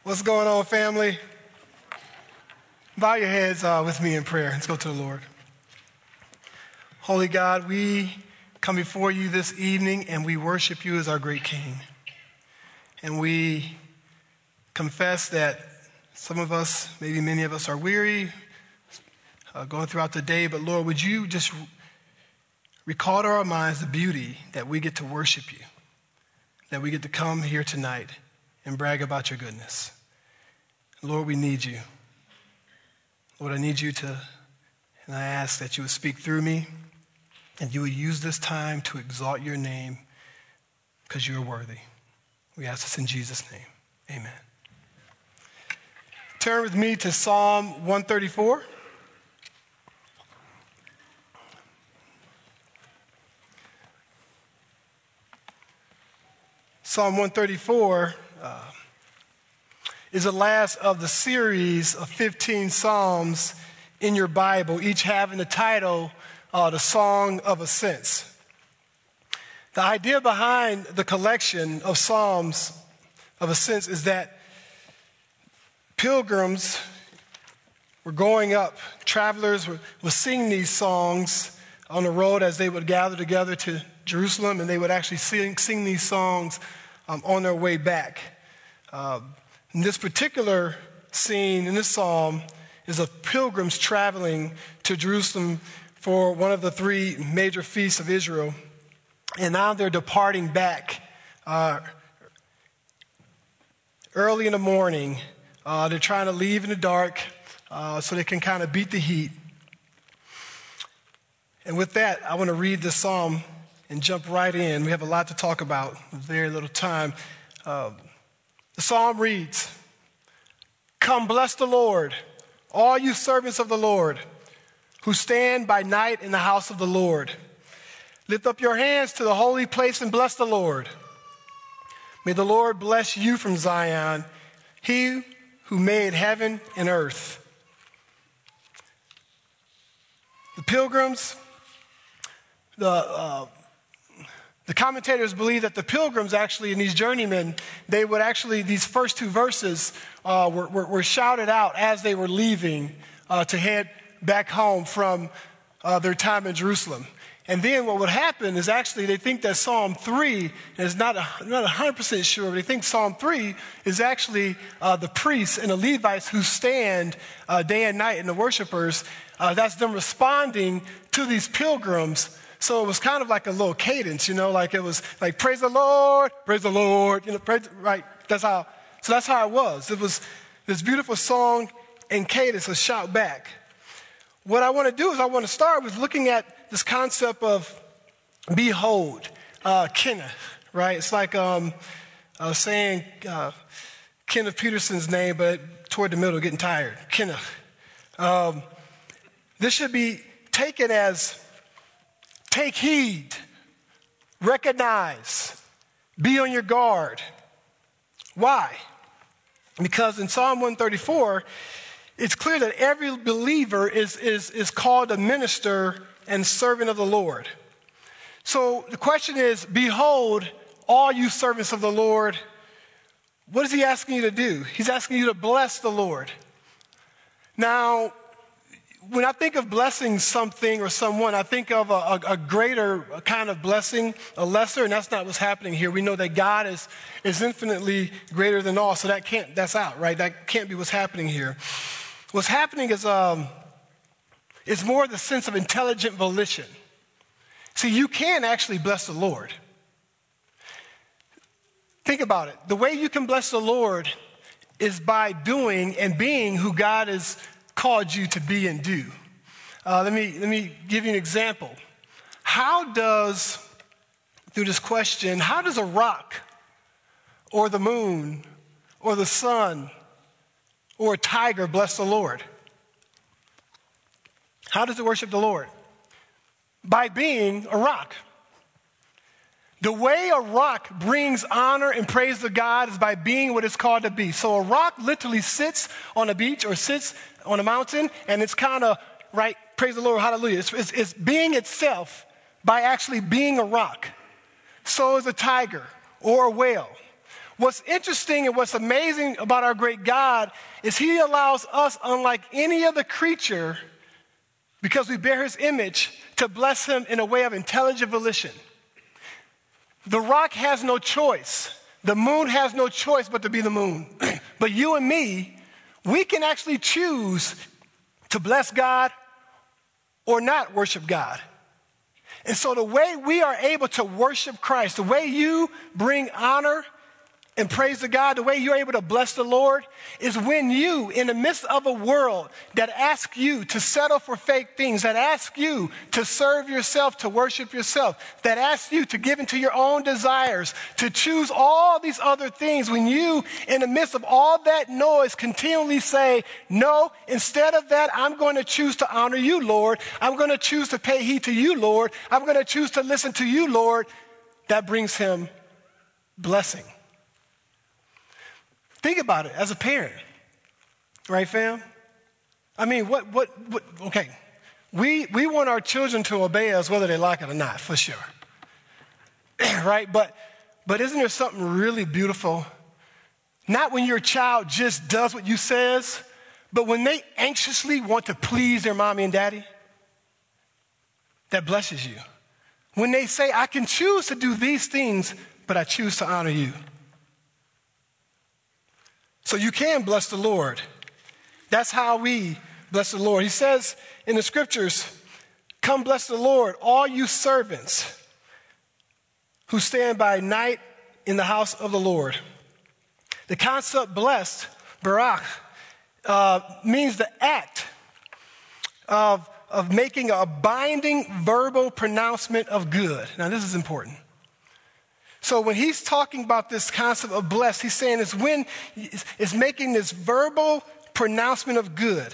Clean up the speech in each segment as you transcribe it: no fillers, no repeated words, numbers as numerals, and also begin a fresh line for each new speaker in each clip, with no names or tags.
What's going on, family? Bow your heads with me in prayer. Let's go to the Lord. Holy God, we come before you this evening and we worship you as our great King. And we confess that some of us, maybe many of us, are weary, going throughout the day. But Lord, would you just recall to our minds the beauty that we get to worship you, that we get to come here tonight and brag about your goodness. Lord, we need you. Lord, I need you to, and I ask that you would speak through me and you would use this time to exalt your name because you are worthy. We ask this in Jesus' name. Amen. Turn with me to Psalm 134. Psalm 134 is the last of the series of 15 Psalms in your Bible, each having the title, The Song of Ascents. The idea behind the collection of Psalms of Ascents is that pilgrims were going up, travelers were singing these songs on the road as they would gather together to Jerusalem, and they would actually sing these songs on their way back. In this particular scene in this psalm is of pilgrims traveling to Jerusalem for one of the three major feasts of Israel. And now they're departing back early in the morning. They're trying to leave in the dark so they can kind of beat the heat. And with that, I want to read this psalm and jump right in. We have a lot to talk about with very little time. The psalm reads, "Come bless the Lord, all you servants of the Lord, who stand by night in the house of the Lord. Lift up your hands to the holy place and bless the Lord. May the Lord bless you from Zion, he who made heaven and earth." The pilgrims, the commentators believe that the pilgrims actually, and these journeymen, they would actually, these first two verses were shouted out as they were leaving to head back home from their time in Jerusalem. And then what would happen is actually they think that Psalm 3, and it's not 100% sure, but they think Psalm 3 is actually the priests and the Levites who stand day and night, and the worshipers. That's them responding to these pilgrims. So it was kind of like a little cadence, like it was like, praise the Lord, right? That's how it was. It was this beautiful song and cadence, a shout back. What I want to do is I want to start with looking at this concept of behold, Kenneth, right? It's like saying Kenneth Peterson's name, but toward the middle, getting tired. Kenneth. This should be taken as take heed, recognize, be on your guard. Why? Because in Psalm 134, it's clear that every believer is called a minister and servant of the Lord. So the question is, behold, all you servants of the Lord, what is he asking you to do? He's asking you to bless the Lord. Now, when I think of blessing something or someone, I think of a greater kind of blessing, a lesser, and that's not what's happening here. We know that God is infinitely greater than all, so that's out, right? That can't be what's happening here. What's happening is more the sense of intelligent volition. See, you can actually bless the Lord. Think about it. The way you can bless the Lord is by doing and being who God has called you to be and do. Let me give you an example. Through this question, how does a rock or the moon or the sun or a tiger bless the Lord? How does it worship the Lord? By being a rock. The way a rock brings honor and praise to God is by being what it's called to be. So a rock literally sits on a beach or sits on a mountain, and it's kind of, right, praise the Lord, hallelujah. It's being itself by actually being a rock. So is a tiger or a whale. What's interesting and what's amazing about our great God is he allows us, unlike any other creature, because we bear his image, to bless him in a way of intelligent volition. The rock has no choice. The moon has no choice but to be the moon. But you and me, we can actually choose to bless God or not worship God. And so the way we are able to worship Christ, the way you bring honor and praise to God, the way you're able to bless the Lord is when you, in the midst of a world that asks you to settle for fake things, that asks you to serve yourself, to worship yourself, that asks you to give into your own desires, to choose all these other things, when you, in the midst of all that noise, continually say, no, instead of that, I'm going to choose to honor you, Lord. I'm going to choose to pay heed to you, Lord. I'm going to choose to listen to you, Lord. That brings him blessing. Think about it as a parent, right, fam? I mean, okay. We want our children to obey us whether they like it or not, for sure. Right? But isn't there something really beautiful? Not when your child just does what you says, but when they anxiously want to please their mommy and daddy. That blesses you. When they say, I can choose to do these things, but I choose to honor you. So you can bless the Lord. That's how we bless the Lord. He says in the scriptures, come bless the Lord, all you servants who stand by night in the house of the Lord. The concept blessed, barak, means the act of making a binding verbal pronouncement of good. Now this is important. So when he's talking about this concept of blessed, he's saying it's making this verbal pronouncement of good.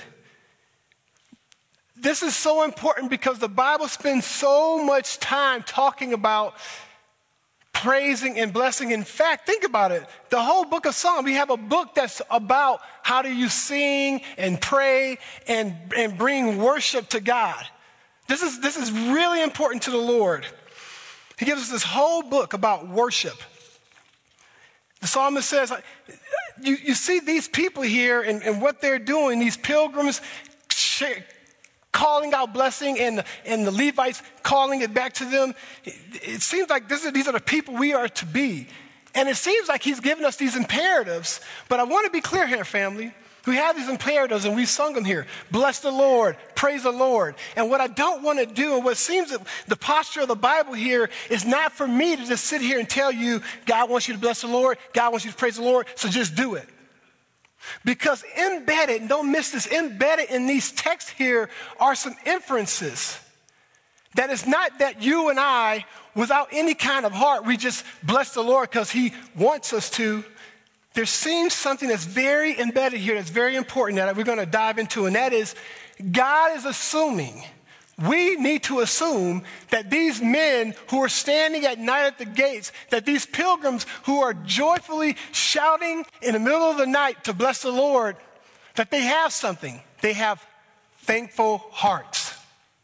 This is so important because the Bible spends so much time talking about praising and blessing. In fact, think about it. The whole book of Psalms, we have a book that's about how do you sing and pray and bring worship to God. This is really important to the Lord. He gives us this whole book about worship. The psalmist says, you see these people here and what they're doing, these pilgrims calling out blessing and the Levites calling it back to them. It seems like these are the people we are to be. And it seems like he's given us these imperatives. But I want to be clear here, family. We have these imperatives and we sung them here. Bless the Lord, praise the Lord. And what I don't want to do, and what seems that the posture of the Bible here is not for me to just sit here and tell you, God wants you to bless the Lord, God wants you to praise the Lord, so just do it. Because embedded, and don't miss this, embedded in these texts here are some inferences. That it's not that you and I, without any kind of heart, we just bless the Lord because he wants us to. There seems something that's very embedded here that's very important that we're going to dive into, and that is God is assuming, we need to assume that these men who are standing at night at the gates, that these pilgrims who are joyfully shouting in the middle of the night to bless the Lord, that they have something. They have thankful hearts.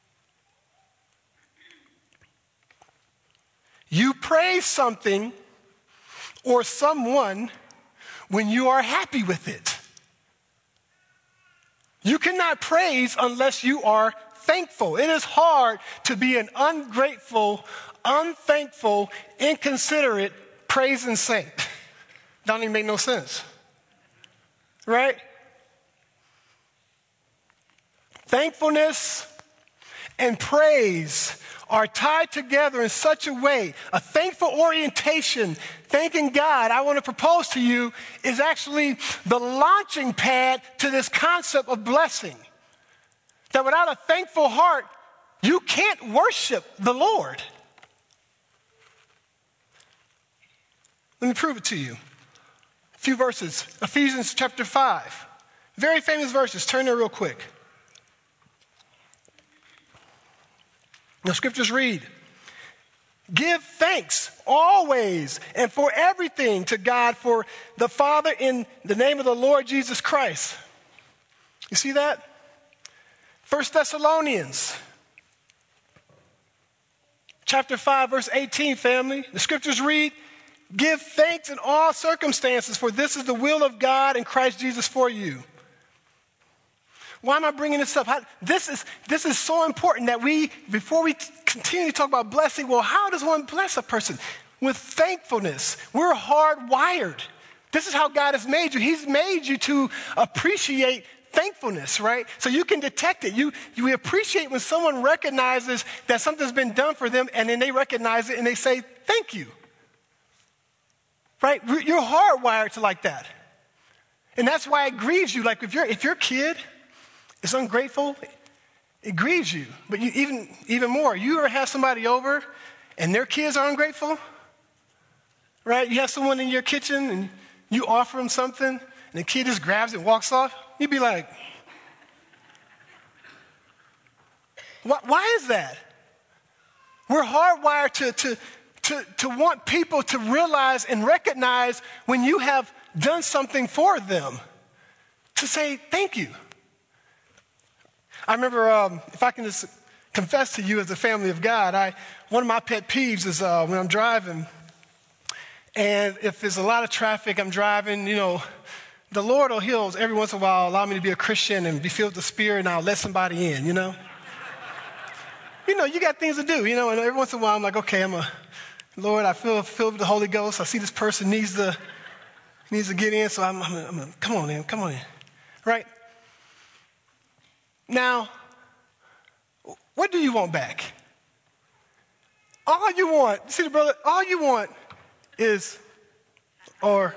You praise something or someone when you are happy with it. You cannot praise unless you are thankful. It is hard to be an ungrateful, unthankful, inconsiderate praising saint. Don't even make no sense. Right? Thankfulness and praise are tied together in such a way. A thankful orientation, thanking God, I want to propose to you, is actually the launching pad to this concept of blessing. That without a thankful heart, you can't worship the Lord. Let me prove it to you. A few verses. Ephesians chapter 5. Very famous verses. Turn there real quick. The scriptures read, give thanks always and for everything to God, for the Father, in the name of the Lord Jesus Christ. You see that? 1 Thessalonians chapter 5, verse 18, family. The scriptures read, Give thanks in all circumstances, for this is the will of God in Christ Jesus for you. Why am I bringing this up? This is so important that before we continue to talk about blessing, well, how does one bless a person? With thankfulness. We're hardwired. This is how God has made you. He's made you to appreciate thankfulness, right? So you can detect it. You appreciate when someone recognizes that something's been done for them, and then they recognize it and they say, thank you. Right? You're hardwired to like that. And that's why it grieves you. Like if your kid is ungrateful, it grieves you. But even more, you ever have somebody over and their kids are ungrateful? Right? You have someone in your kitchen and you offer them something and the kid just grabs it and walks off. You'd be like, why is that? We're hardwired to want people to realize and recognize when you have done something for them, to say thank you. I remember, if I can just confess to you as a family of God, one of my pet peeves is when I'm driving, and if there's a lot of traffic, I'm driving, the Lord will every once in a while allow me to be a Christian and be filled with the Spirit, and I'll let somebody in, you got things to do, and every once in a while I'm like, okay, Lord, I feel filled with the Holy Ghost. I see this person needs to get in, so I'm gonna, come on in, right? Now, what do you want back? All you want, see the brother, all you want is, whatever.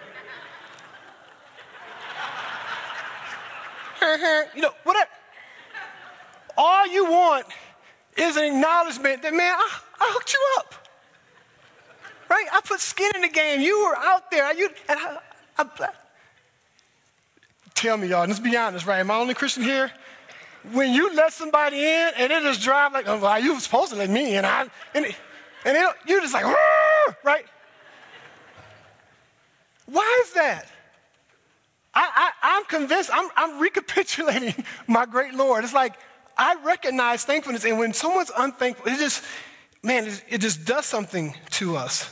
All you want is an acknowledgement that, man, I hooked you up. Right? I put skin in the game. You were out there. Tell me, y'all, let's be honest, right? Am I the only Christian here? When you let somebody in and they just drive like, oh, well, you were supposed to let me in. You're just like, right? Why is that? I'm convinced, I'm recapitulating my great Lord. It's like, I recognize thankfulness, and when someone's unthankful, it just does something to us.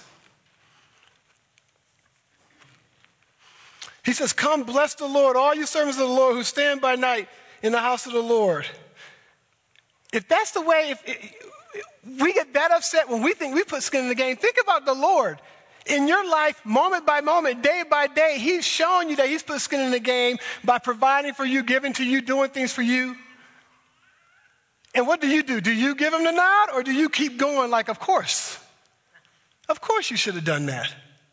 He says, come bless the Lord, all you servants of the Lord who stand by night in the house of the Lord. If that's the way, if we get that upset when we think we put skin in the game, think about the Lord. In your life, moment by moment, day by day, he's showing you that he's put skin in the game by providing for you, giving to you, doing things for you. And what do? Do you give him the nod, or do you keep going like, of course? Of course you should have done that.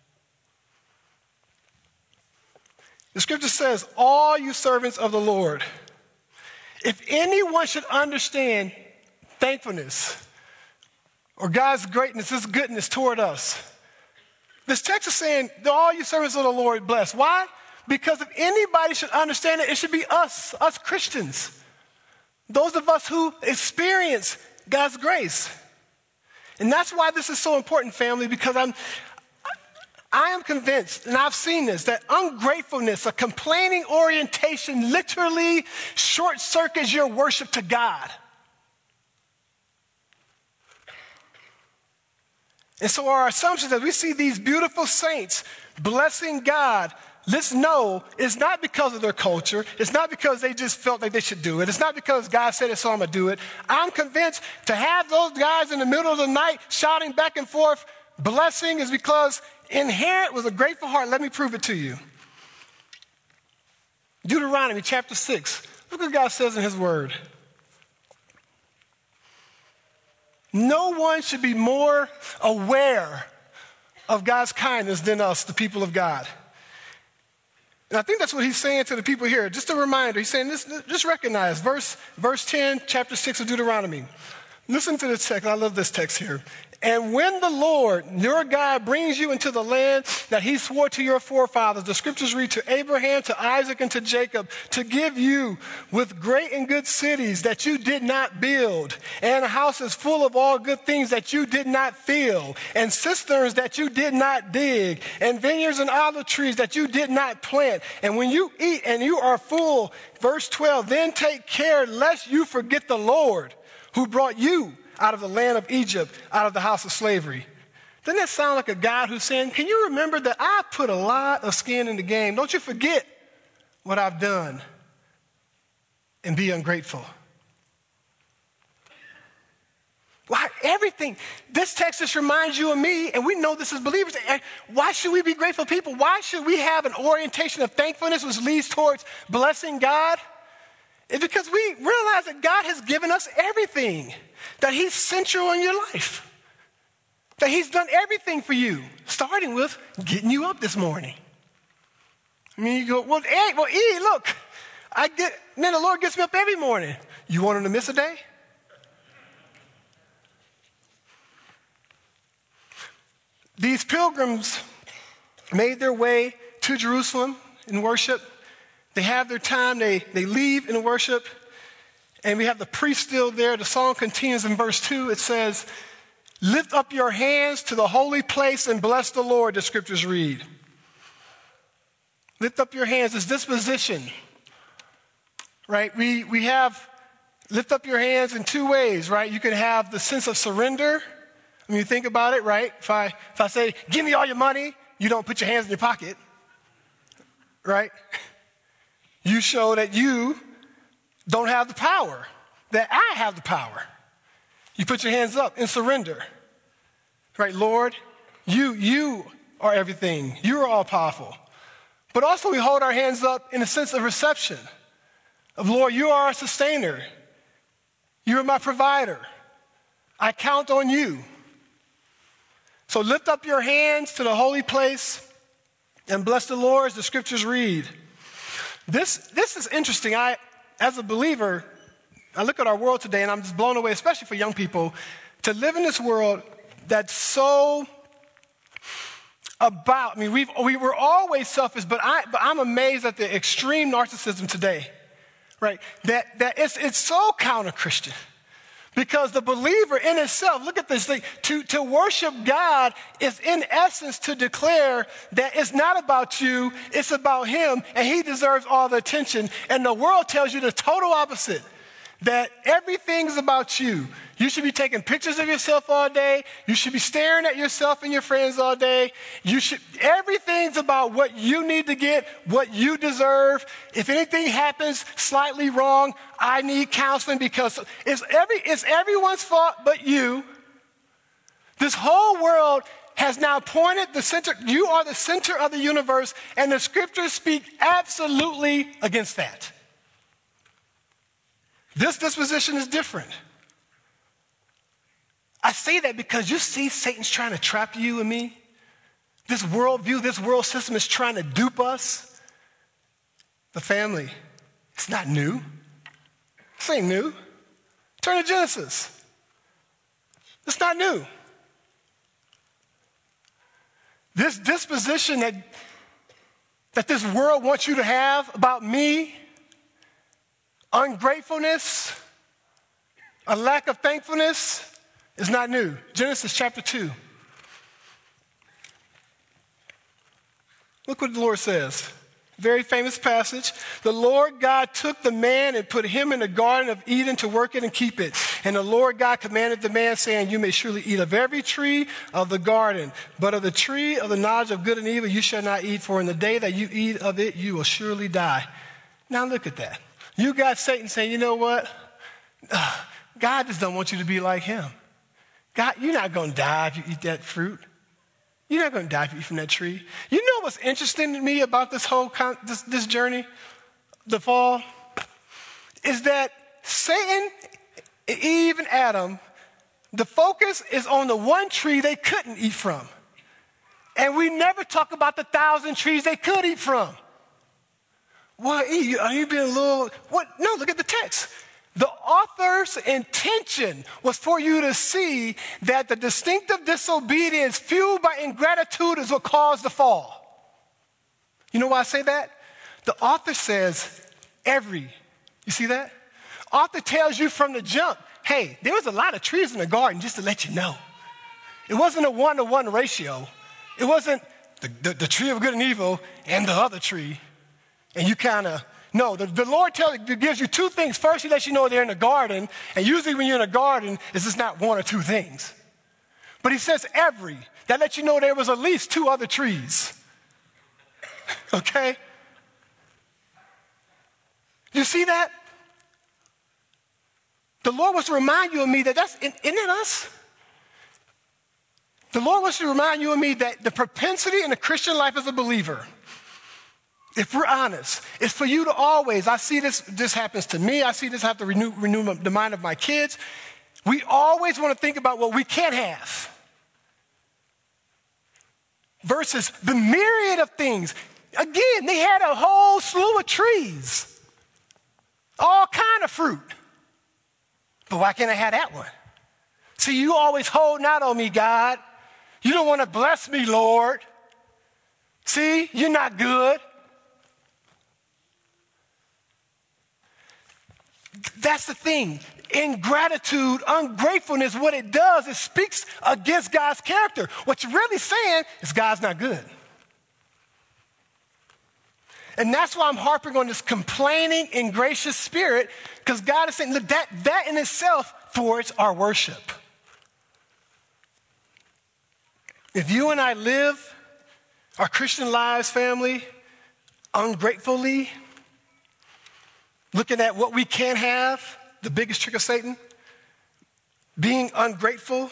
The scripture says, all you servants of the Lord. If anyone should understand thankfulness or God's greatness, his goodness toward us, this text is saying, all you servants of the Lord bless. Why? Because if anybody should understand it, it should be us Christians. Those of us who experience God's grace. And that's why this is so important, family, because I am convinced, and I've seen this, that ungratefulness, a complaining orientation literally short-circuits your worship to God. And so our assumption that we see these beautiful saints blessing God, let's know it's not because of their culture. It's not because they just felt like they should do it. It's not because God said it, so I'm going to do it. I'm convinced to have those guys in the middle of the night shouting back and forth, blessing, is because inherent was a grateful heart. Let me prove it to you. Deuteronomy chapter 6. Look what God says in his word. No one should be more aware of God's kindness than us, the people of God. And I think that's what he's saying to the people here. Just a reminder. He's saying this, just recognize verse 10, chapter 6 of Deuteronomy. Listen to this text. I love this text here. And when the Lord, your God, brings you into the land that he swore to your forefathers, the scriptures read, to Abraham, to Isaac, and to Jacob, to give you with great and good cities that you did not build, and houses full of all good things that you did not fill, and cisterns that you did not dig, and vineyards and olive trees that you did not plant. And when you eat and you are full, verse 12, then take care lest you forget the Lord who brought you out of the land of Egypt, out of the house of slavery. Doesn't that sound like a God who's saying, can you remember that I put a lot of skin in the game? Don't you forget what I've done and be ungrateful. Why? Everything. This text just reminds you of me, and we know this as believers. Why should we be grateful people? Why should we have an orientation of thankfulness which leads towards blessing God? It's because we realize that God has given us everything, that he's central in your life, that he's done everything for you, starting with getting you up this morning. I mean, you go, well, E, look, man, the Lord gets me up every morning. You want him to miss a day? These pilgrims made their way to Jerusalem in worship. They have their time. They leave in worship. And we have the priest still there. The song continues in verse 2. It says, lift up your hands to the holy place and bless the Lord, the scriptures read. Lift up your hands. This disposition, right? We have lift up your hands in two ways, right? You can have the sense of surrender. When you think about it, right? If I say, give me all your money, you don't put your hands in your pocket, right? You show that you don't have the power, that I have the power. You put your hands up in surrender, right? Lord, you are everything. You are all powerful. But also we hold our hands up in a sense of reception of, Lord, you are our sustainer. You are my provider. I count on you. So lift up your hands to the holy place and bless the Lord, as the scriptures read. This is interesting. As a believer, I look at our world today and I'm just blown away, especially for young people, to live in this world that's so about, we were always selfish, but I'm amazed at the extreme narcissism today, right? That it's so counter-Christian. Because the believer in itself, look at this thing, to worship God is in essence to declare that it's not about you, it's about him, and he deserves all the attention. And the world tells you the total opposite, that everything's about you. You should be taking pictures of yourself all day. You should be staring at yourself and your friends all day. Everything's about what you need to get, what you deserve. If anything happens slightly wrong, I need counseling because it's everyone's fault but you. This whole world has now pointed the center. You are the center of the universe, and the scriptures speak absolutely against that. This disposition is different. I say that because you see Satan's trying to trap you and me. This worldview, this world system is trying to dupe us. The family, it's not new. This ain't new. Turn to Genesis. It's not new. This disposition that this world wants you to have about me, ungratefulness, a lack of thankfulness, is not new. Genesis chapter 2. Look what the Lord says. Very famous passage. The Lord God took the man and put him in the garden of Eden to work it and keep it. And the Lord God commanded the man, saying, you may surely eat of every tree of the garden, but of the tree of the knowledge of good and evil you shall not eat, for in the day that you eat of it, you will surely die. Now look at that. You got Satan saying, you know what? God just don't want you to be like him. God, you're not going to die if you eat that fruit. You're not going to die if you eat from that tree. You know what's interesting to me about this whole this journey, the fall, is that Satan, Eve, and Adam, the focus is on the one tree they couldn't eat from. And we never talk about the 1,000 trees they could eat from. Well, Eve, are you being a little, what? No, look at the text. The author's intention was for you to see that the distinctive disobedience fueled by ingratitude is what caused the fall. You know why I say that? The author says you see that? Author tells you from the jump, hey, there was a lot of trees in the garden, just to let you know. It wasn't a 1-to-1 ratio. It wasn't the tree of good and evil and the other tree. And you kind of, no, the Lord gives you two things. First, he lets you know they're in the garden. And usually when you're in a garden, it's just not one or two things. But he says every. That lets you know there was at least 2 other trees. Okay? You see that? The Lord wants to remind you and me that isn't it us? The Lord wants to remind you and me that the propensity in the Christian life as a believer, if we're honest, is for you to always, I see this happens to me, I see this have to renew the mind of my kids. We always want to think about what we can't have versus the myriad of things. Again, they had a whole slew of trees, all kind of fruit. But why can't I have that one? See, you always holding out on me, God. You don't want to bless me, Lord. See, you're not good. That's the thing. Ingratitude, ungratefulness, what it does, it speaks against God's character. What you're really saying is God's not good. And that's why I'm harping on this complaining, ingracious spirit, because God is saying, look, that in itself thwarts our worship. If you and I live our Christian lives, family, ungratefully, looking at what we can have, the biggest trick of Satan, being ungrateful,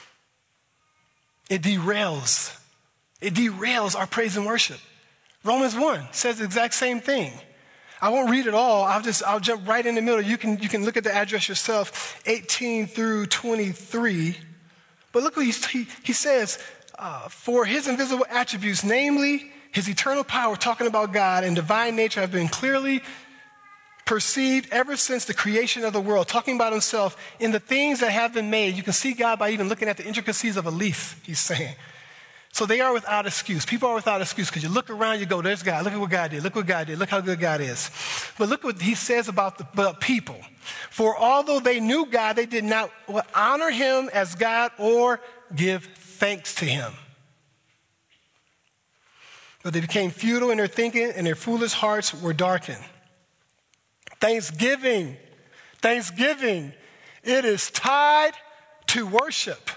it derails our praise and worship. Romans 1 says the exact same thing. I won't read it all. I'll jump right in the middle. You can look at the address yourself, 18 through 23. But look what he says, for his invisible attributes, namely his eternal power, talking about God, and divine nature have been clearly perceived ever since the creation of the world, talking about himself in the things that have been made. You can see God by even looking at the intricacies of a leaf, he's saying. So they are without excuse. People are without excuse because you look around, you go, there's God. Look at what God did. Look what God did. Look how good God is. But look what he says about the people. For although they knew God, they did not honor him as God or give thanks to him. But they became futile in their thinking, and their foolish hearts were darkened. Thanksgiving, it is tied to worship.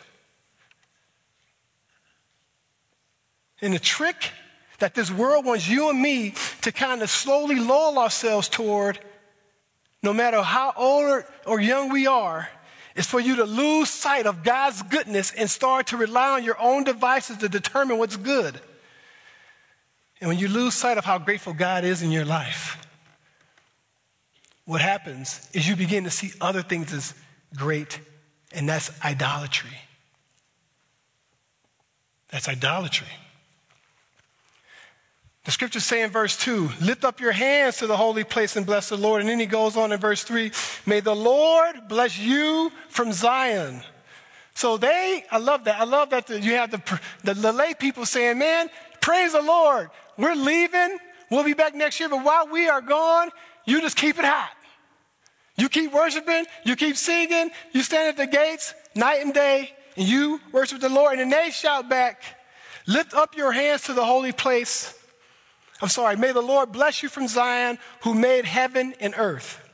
And the trick that this world wants you and me to kind of slowly lull ourselves toward, no matter how old or young we are, is for you to lose sight of God's goodness and start to rely on your own devices to determine what's good. And when you lose sight of how grateful God is in your life, what happens is you begin to see other things as great, and that's idolatry. That's idolatry. The scriptures say in verse 2, lift up your hands to the holy place and bless the Lord. And then he goes on in verse 3, may the Lord bless you from Zion. So I love that. I love that you have the lay people saying, man, praise the Lord. We're leaving. We'll be back next year. But while we are gone, you just keep it hot. You keep worshiping. You keep singing. You stand at the gates night and day, and you worship the Lord. And then they shout back, lift up your hands to the holy place. May the Lord bless you from Zion, who made heaven and earth.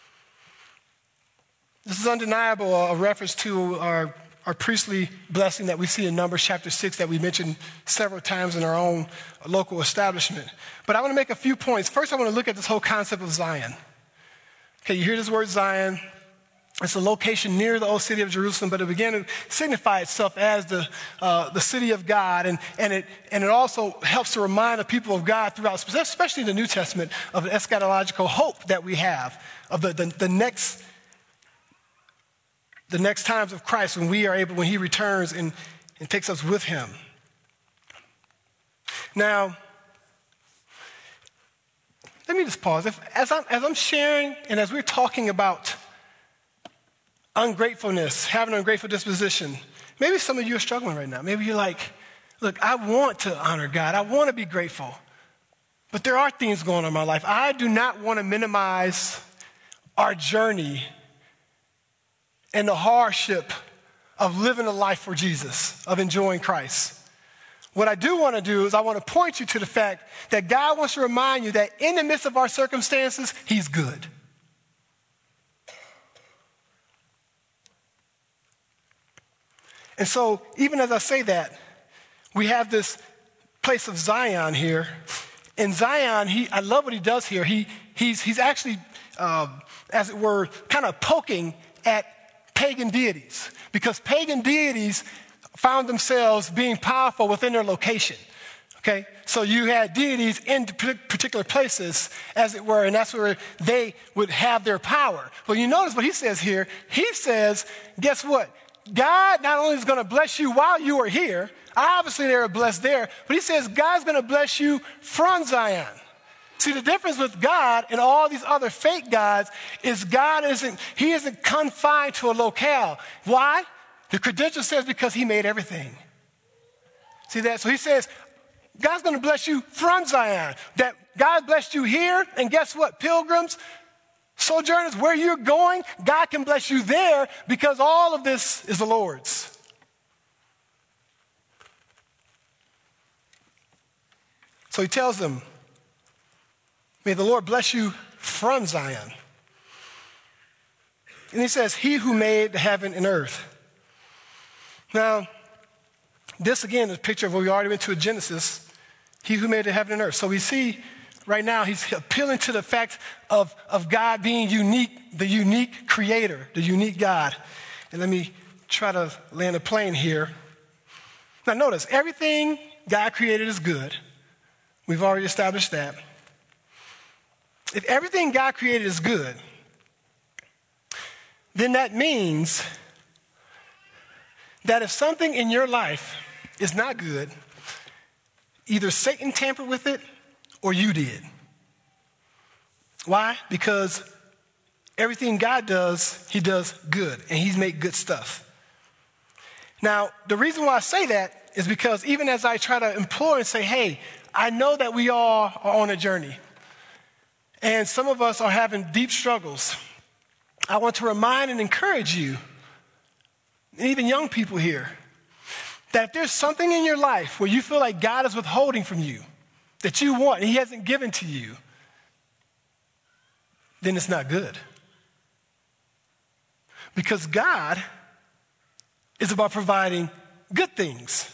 This is undeniable, a reference to our priestly blessing that we see in Numbers chapter 6 that we mentioned several times in our own local establishment. But I want to make a few points. First, I want to look at this whole concept of Zion. Okay, you hear this word Zion. It's a location near the old city of Jerusalem, but it began to signify itself as the city of God. And it also helps to remind the people of God throughout, especially in the New Testament, of the eschatological hope that we have, of the next times of Christ when he returns and takes us with him. Now, let me just pause. As I'm sharing and as we're talking about ungratefulness, having an ungrateful disposition, maybe some of you are struggling right now. Maybe you're like, look, I want to honor God. I want to be grateful. But there are things going on in my life. I do not want to minimize our journey and the hardship of living a life for Jesus, of enjoying Christ. What I do want to do is I want to point you to the fact that God wants to remind you that in the midst of our circumstances, he's good. And so even as I say that, we have this place of Zion here. In Zion, I love what he does here. He's actually, as it were, kind of poking at pagan deities, because pagan deities found themselves being powerful within their location. Okay, so you had deities in particular places, as it were, and that's where they would have their power. Well, you notice what he says here. He says, guess what? God not only is going to bless you while you are here, obviously they are blessed there, but he says God's going to bless you from Zion. See, the difference with God and all these other fake gods is he isn't confined to a locale. Why? The credential says because he made everything. See that? So he says, God's going to bless you from Zion. That God blessed you here, and guess what? Pilgrims, sojourners, where you're going, God can bless you there because all of this is the Lord's. So he tells them, may the Lord bless you from Zion. And he says, he who made the heaven and earth. Now, this again is a picture of what we already went to in Genesis. He who made the heaven and earth. So we see right now he's appealing to the fact of God being unique, the unique creator, the unique God. And let me try to land a plane here. Now notice, everything God created is good. We've already established that. If everything God created is good, then that means that if something in your life is not good, either Satan tampered with it or you did. Why? Because everything God does, he does good, and he's made good stuff. Now, the reason why I say that is because even as I try to implore and say, hey, I know that we all are on a journey, and some of us are having deep struggles. I want to remind and encourage you, and even young people here, that if there's something in your life where you feel like God is withholding from you, that you want and he hasn't given to you, then it's not good. Because God is about providing good things.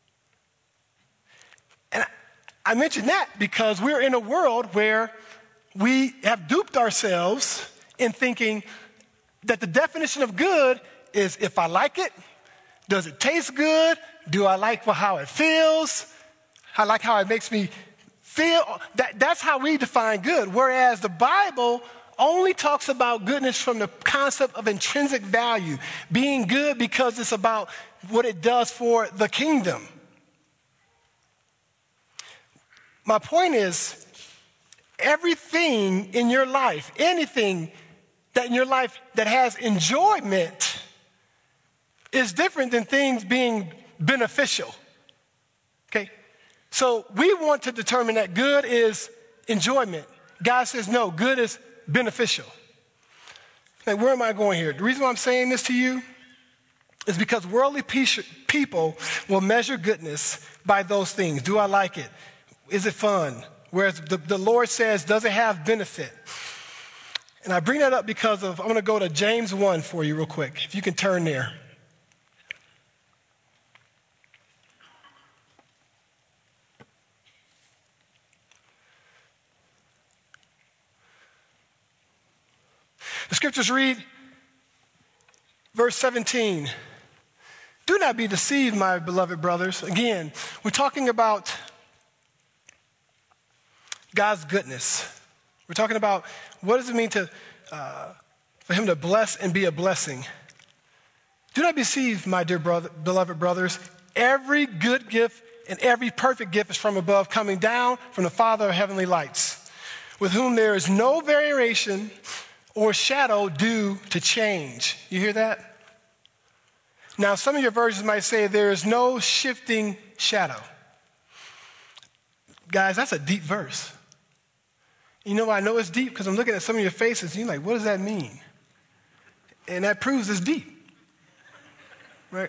And I mention that because we're in a world where we have duped ourselves in thinking that the definition of good is if I like it, does it taste good? Do I like how it feels? I like how it makes me feel. That's how we define good. Whereas the Bible only talks about goodness from the concept of intrinsic value, being good because it's about what it does for the kingdom. My point is, everything in your life, anything that in your life that has enjoyment is different than things being beneficial. Okay? So we want to determine that good is enjoyment. God says no, good is beneficial. Like, where am I going here? The reason why I'm saying this to you is because worldly people will measure goodness by those things. Do I like it? Is it fun? Whereas the Lord says, does it have benefit? And I bring that up because I'm going to go to James 1 for you real quick. If you can turn there. The scriptures read, verse 17, do not be deceived, my beloved brothers. Again, we're talking about God's goodness. We're talking about what does it mean for him to bless and be a blessing. Do not be deceived, my dear beloved brothers. Every good gift and every perfect gift is from above, coming down from the Father of heavenly lights, with whom there is no variation or shadow due to change. You hear that? Now, some of your versions might say there is no shifting shadow. Guys, that's a deep verse. You know why I know it's deep? Because I'm looking at some of your faces and you're like, what does that mean? And that proves it's deep. Right?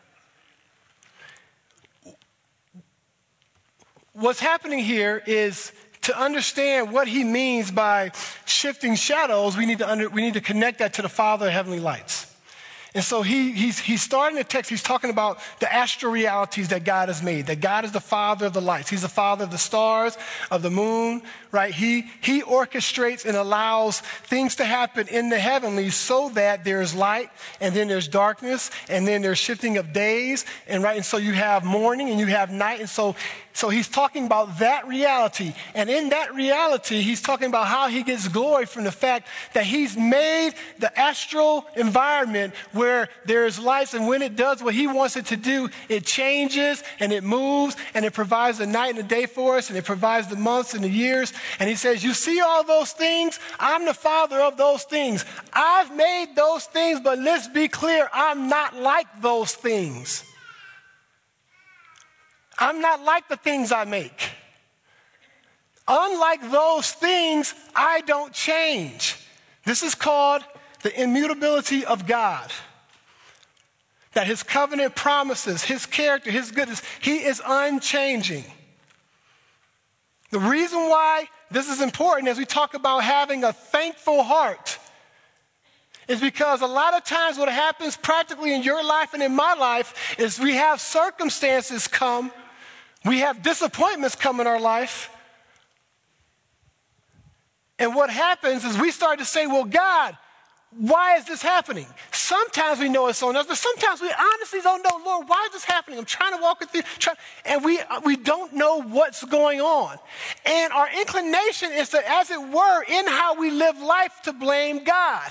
What's happening here is to understand what he means by shifting shadows, we need to connect that to the Father of heavenly lights. And so he's starting the text, he's talking about the astral realities that God has made, that God is the father of the lights. He's the father of the stars, of the moon, right? He orchestrates and allows things to happen in the heavenlies so that there's light and then there's darkness and then there's shifting of days. And so you have morning and you have night. And so he's talking about that reality. And in that reality, he's talking about how he gets glory from the fact that he's made the astral environment where there's lights, and when it does what he wants it to do, it changes and it moves and it provides the night and the day for us, and it provides the months and the years. And he says, you see all those things? I'm the father of those things. I've made those things, but let's be clear, I'm not like those things. I'm not like the things I make. Unlike those things, I don't change. This is called the immutability of God. That his covenant promises, his character, his goodness, he is unchanging. The reason why this is important as we talk about having a thankful heart is because a lot of times what happens practically in your life and in my life is we have circumstances come, we have disappointments come in our life, and what happens is we start to say, well, God, why is this happening? Sometimes we know it's on us, but sometimes we honestly don't know, Lord, why is this happening? I'm trying to walk with you, and we don't know what's going on. And our inclination is to, as it were, in how we live life, to blame God.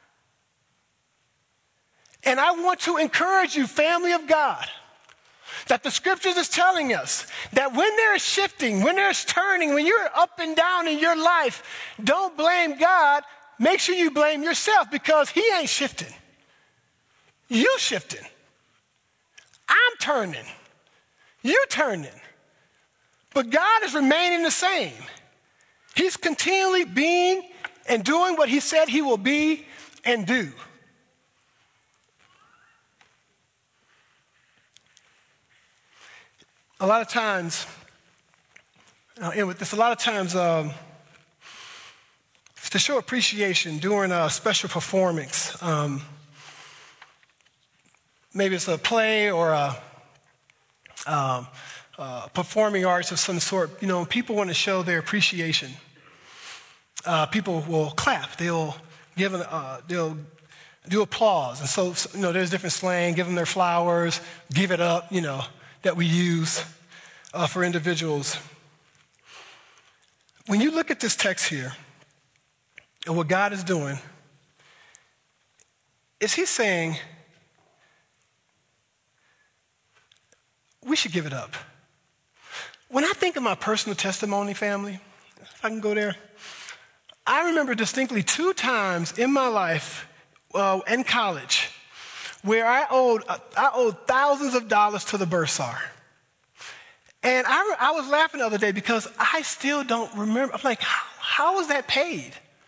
And I want to encourage you, family of God, that the scriptures is telling us that when there's shifting, when there's turning, when you're up and down in your life, don't blame God. Make sure you blame yourself, because he ain't shifting. You shifting. I'm turning. You turning. But God is remaining the same. He's continually being and doing what he said he will be and do. A lot of times, to show appreciation during a special performance, maybe it's a play or a performing arts of some sort, people want to show their appreciation. People will clap. They'll they'll do applause. And so, there's different slang, give them their flowers, give it up, that we use for individuals. When you look at this text here, and what God is doing, is he's saying, we should give it up. When I think of my personal testimony, family, if I can go there, I remember distinctly 2 times in my life in college where I owed thousands of dollars to the bursar. And I was laughing the other day because I still don't remember. I'm like, how was that paid?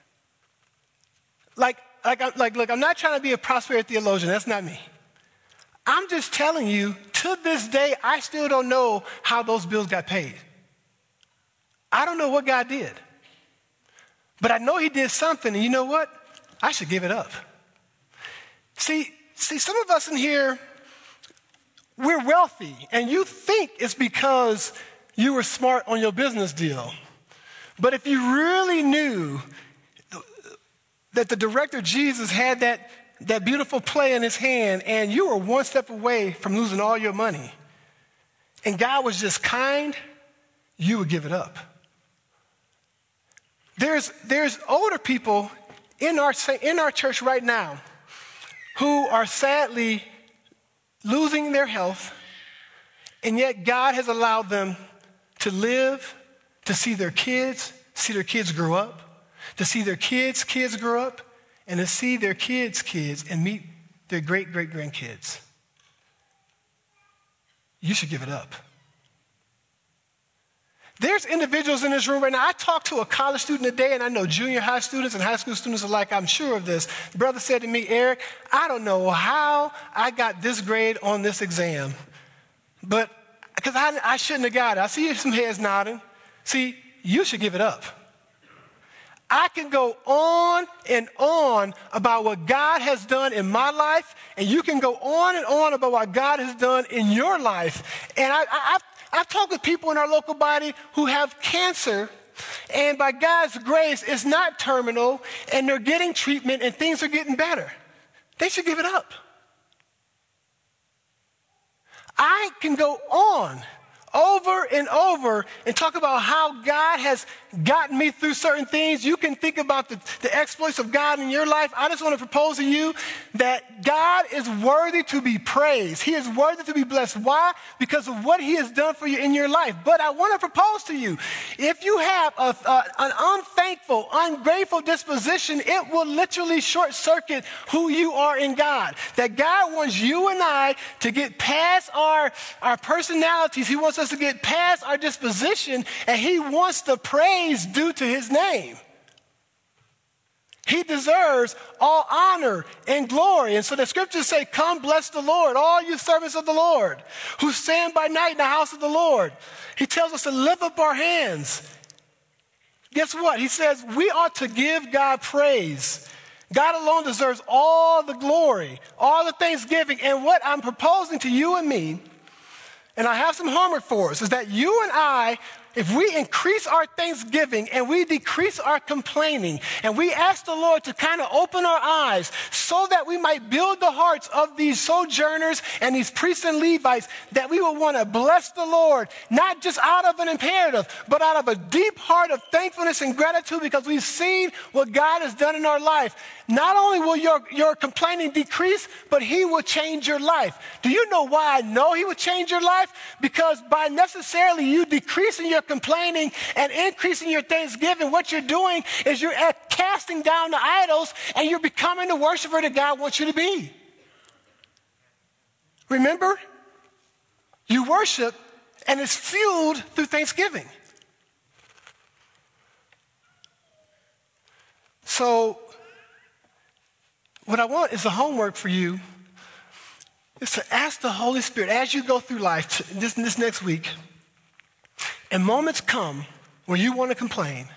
Look, I'm not trying to be a prosperity theologian. That's not me. I'm just telling you, to this day, I still don't know how those bills got paid. I don't know what God did. But I know he did something, and you know what? I should give it up. See, some of us in here, we're wealthy, and you think it's because you were smart on your business deal. But if you really knew that the director Jesus had that beautiful play in his hand, and you were one step away from losing all your money, and God was just kind, you would give it up. There's older people in our church right now who are sadly losing their health, and yet God has allowed them to live, to see their kids grow up, to see their kids' kids grow up, and to see their kids' kids and meet their great-great-grandkids. You should give it up. There's individuals in this room right now. I talked to a college student today, and I know junior high students and high school students alike, I'm sure of this. The brother said to me, Eric, I don't know how I got this grade on this exam, but because I shouldn't have got it. I see some heads nodding. See, you should give it up. I can go on and on about what God has done in my life, and you can go on and on about what God has done in your life. And I've talked with people in our local body who have cancer, and by God's grace, it's not terminal, and they're getting treatment, and things are getting better. They should give it up. I can go on over and over and talk about how God has gotten me through certain things. You can think about the exploits of God in your life. I just want to propose to you that God is worthy to be praised. He is worthy to be blessed. Why? Because of what he has done for you in your life. But I want to propose to you, if you have an unthankful, ungrateful disposition, it will literally short circuit who you are in God. That God wants you and I to get past our personalities. He wants us to get past our disposition, and he wants the praise due to his name. He deserves all honor and glory. And so the scriptures say, come bless the Lord, all you servants of the Lord, who stand by night in the house of the Lord. He tells us to lift up our hands. Guess what? He says we ought to give God praise. God alone deserves all the glory, all the thanksgiving. And what I'm proposing to you and me, and I have some homework for us, is that you and I, if we increase our thanksgiving and we decrease our complaining, and we ask the Lord to kind of open our eyes so that we might build the hearts of these sojourners and these priests and Levites, that we will want to bless the Lord, not just out of an imperative, but out of a deep heart of thankfulness and gratitude because we've seen what God has done in our life. Not only will your complaining decrease, but he will change your life. Do you know why I know he will change your life? Because by necessarily you decreasing your complaining and increasing your thanksgiving, what you're doing is you're casting down the idols and you're becoming the worshiper that God wants you to be. Remember, you worship and it's fueled through thanksgiving. So what I want is a homework for you is to ask the Holy Spirit as you go through life this next week, and moments come where you want to complain,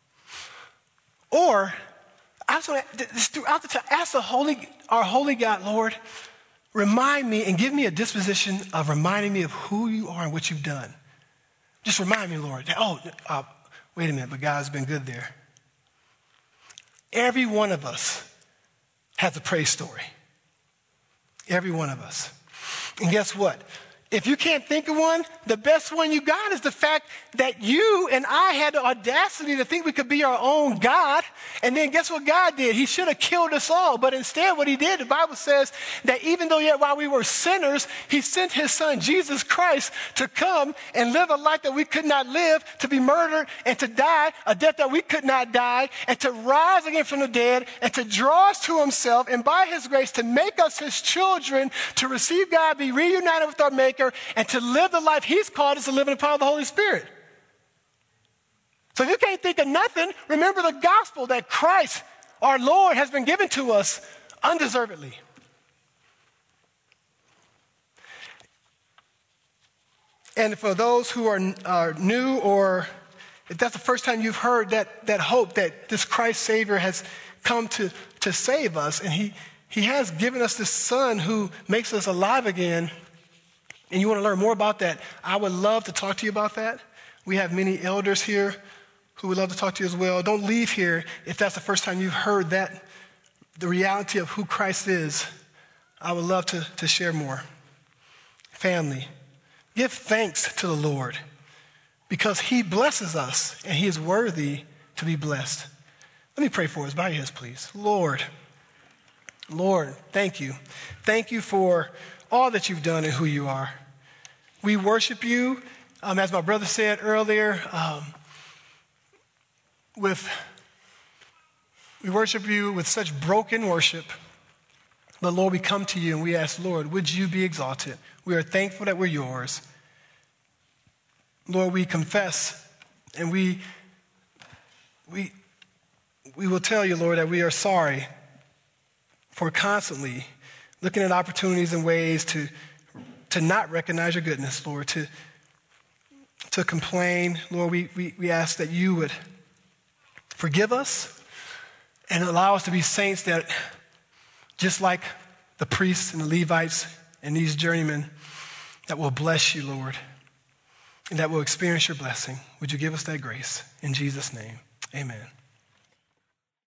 or I just want to, throughout the time, ask our holy God, Lord, remind me and give me a disposition of reminding me of who you are and what you've done. Just remind me, Lord. Wait a minute, but God's been good there. Every one of us has a praise story. Every one of us. And guess what? If you can't think of one, the best one you got is the fact that you and I had the audacity to think we could be our own God. And then guess what God did? He should have killed us all. But instead what he did, the Bible says that even though yet while we were sinners, he sent his son, Jesus Christ, to come and live a life that we could not live, to be murdered and to die, a death that we could not die, and to rise again from the dead and to draw us to himself, and by his grace to make us his children, to receive God, be reunited with our Maker, and to live the life he's called us to live in the power of the Holy Spirit. So if you can't think of nothing, remember the gospel that Christ, our Lord, has been given to us undeservedly. And for those who are new, or if that's the first time you've heard that hope that this Christ Savior has come to save us, and he has given us this Son who makes us alive again, and you want to learn more about that, I would love to talk to you about that. We have many elders here who would love to talk to you as well. Don't leave here if that's the first time you've heard that, the reality of who Christ is. I would love to share more. Family, give thanks to the Lord because he blesses us and he is worthy to be blessed. Let me pray for us. Bow your heads, please. Lord, thank you. Thank you for all that you've done and who you are. We worship you, as my brother said earlier, we worship you with such broken worship. But Lord, we come to you and we ask, Lord, would you be exalted? We are thankful that we're yours. Lord, we confess and we will tell you, Lord, that we are sorry for constantly looking at opportunities and ways to not recognize your goodness, Lord, to complain. Lord, we ask that you would Forgive us and allow us to be saints that, just like the priests and the Levites and these journeymen, that will bless you, Lord, and that will experience your blessing. Would you give us that grace? In Jesus' name, amen.